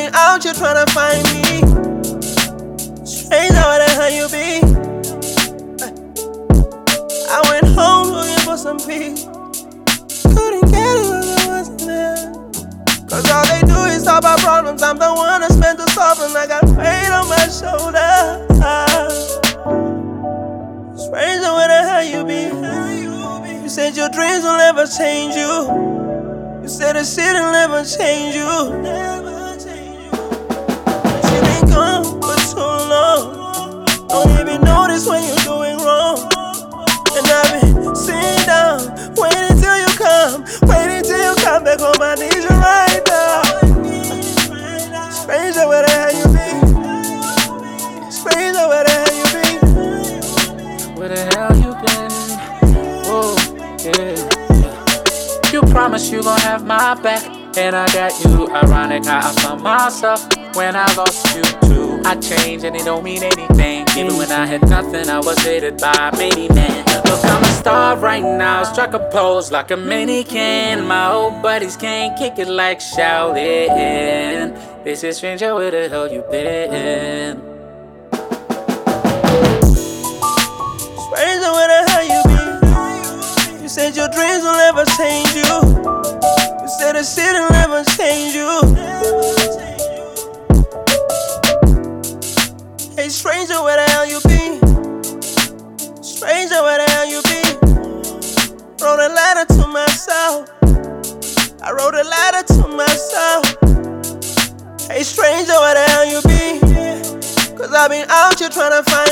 been out here trying to find me. Stranger, where the hell you be? I went home looking for some peace. Couldn't get it when I wasn't there. Cause all they do is talk about problems. I'm the one that's meant to solve them. I got weight on my shoulder. Stranger, where the hell you be? You said your dreams will never change you. You said the city will never change you. But you been gone for too long. Don't even notice when you're doing wrong. And I've been sitting down, waiting till you come, waiting till you come back home. I need you right now. Stranger, where the hell you be? Stranger, where the hell you be? Where the hell you been? Oh, yeah. You promised you gon' have my back, and I got you. Ironic how I found myself when I lost you too. I changed and it don't mean anything. Even when I had nothing, I was hated by many men. Look, I'm a star right now, struck a pose like a mannequin. My old buddies can't kick it like Shaolin. This is stranger, where the hell you been? Stranger, where the hell you be? You said your dreams will never change you. You said the city will never change you. Hey stranger, where the hell you be? Stranger, where the hell you be? Wrote a letter to myself. I wrote a letter to myself. Hey stranger, where the hell you be? Cause I've been out here trying to find